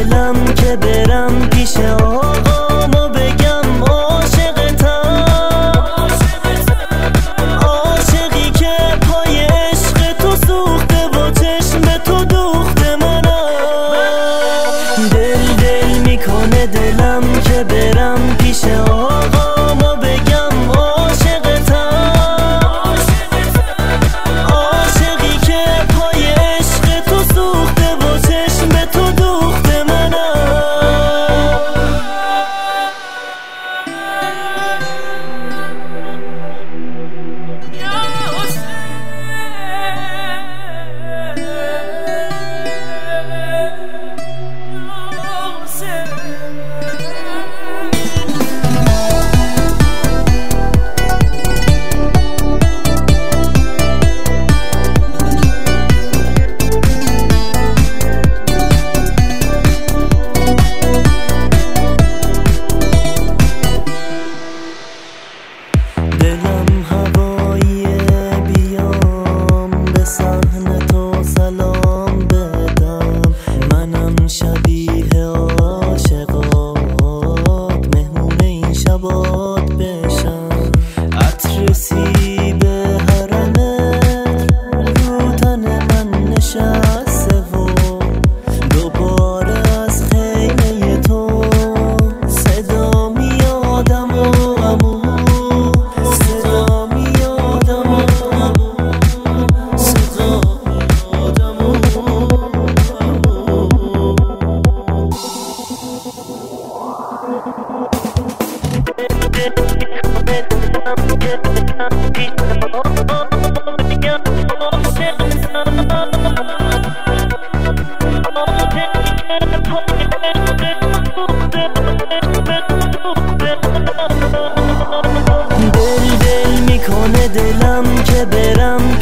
دلم که برم پیش آقام و بگم عاشقتم، عاشقی که پای عشق تو سوخته و چشم تو دوخته منم. دل میکنه دلم که برم پیش آقام و بگم عاشقتم، عاشقی که پای عشق تو سوخته و چشم تو دوخته منم. دلم هواییه بیام به صحن تو سلام بدم، منم شبیه عاشقات مهمون این شبات بشم. عطر سیب حرمت رو تن من نشسته و دوباره از خیمه تو صدا میادم و دل میکنه دلم که برم